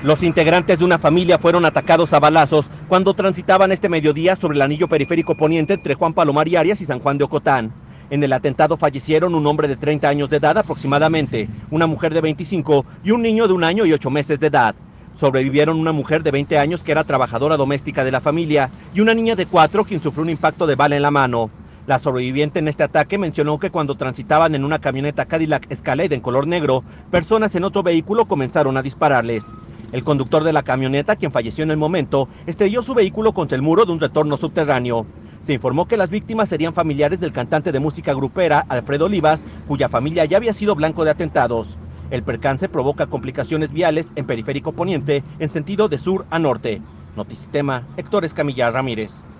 Los integrantes de una familia fueron atacados a balazos cuando transitaban este mediodía sobre el anillo periférico poniente entre Juan Palomar y Arias y San Juan de Ocotán. En el atentado fallecieron un hombre de 30 años de edad aproximadamente, una mujer de 25 y un niño de 1 año y 8 meses de edad. Sobrevivieron una mujer de 20 años que era trabajadora doméstica de la familia y una niña de 4 quien sufrió un impacto de bala en la mano. La sobreviviente en este ataque mencionó que cuando transitaban en una camioneta Cadillac Escalade en color negro, personas en otro vehículo comenzaron a dispararles. El conductor de la camioneta, quien falleció en el momento, estrelló su vehículo contra el muro de un retorno subterráneo. Se informó que las víctimas serían familiares del cantante de música grupera Alfredo Olivas, cuya familia ya había sido blanco de atentados. El percance provoca complicaciones viales en Periférico Poniente en sentido de sur a norte. Notisistema, Héctor Escamilla Ramírez.